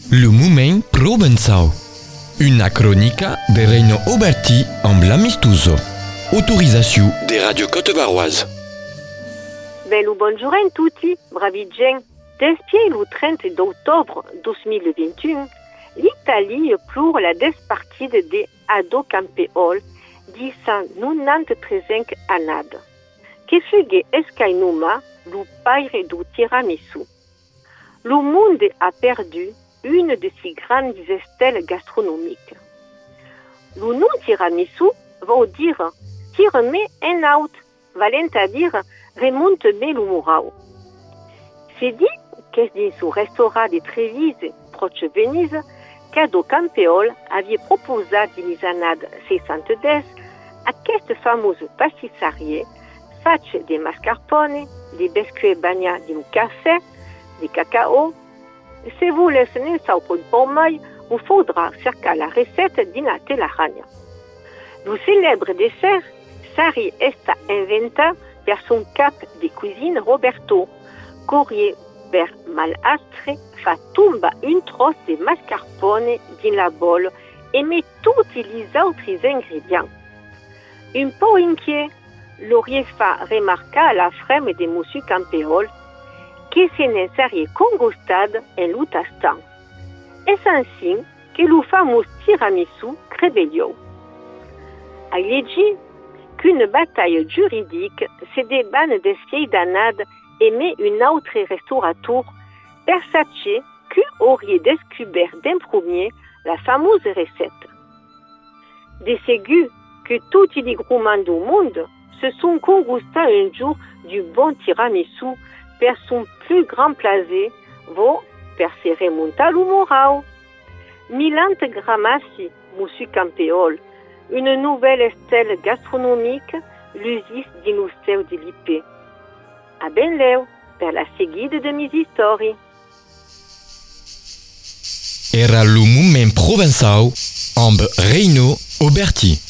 Le Moment Provençal. Una cronica de Reino Oberti amb l'Amistuso. Autorisation des radios Côte-Varoise. Bello buongiorno a tutti, bravi gente. Depuis le 30 d'octobre 2021, l'Italie pleure la despartide de Ado Campeol di 193 annada, che fugge escainuma lu paire du tiramisu. Le monde a perdu une de ses grandes stèles gastronomiques. Le nom tiramisu veut dire tire-me en out, valent à dire remonte-me le murau. C'est dit que dans ce restaurant de Trévise, proche Venise, qu'Ado Campeol avait proposé dans les années 70 à cette fameuse pâtisserie faite de mascarpone, de biscuits bagnats d'un café, de cacao. Si vous laissez ça au pour moi, il faudra chercher la recette d'inate la ragna. Le célèbre dessert Sari est inventé par son cap de cuisine Roberto, Corrier per malastre fa tomba une trosse de mascarpone dans la bolle et met tous les autres ingrédients. Un peu inquiet, Laurier fa remarquer à la fremme de M. Campeol que c'est nécessaire qu'on gustade en l'outastan. C'est ainsi que le fameux tiramisu crébelio. Il est dit qu'une bataille juridique se débanne des vieilles d'anades et met une autre restaurateur per sachet qui aurait découvert d'un premier la fameuse recette. Des ségus que tous les gourmands du monde se sont congustés un jour du bon tiramisu per son plus grand plaisir, vaut per se remonter le moral. Milante grammassi, M. Campeol, une nouvelle stèle gastronomique, l'usis d'inusteu de l'IP. A ben leu, per la seguida de mes histoires. Era le Moment Provençal amb Reino Oberti.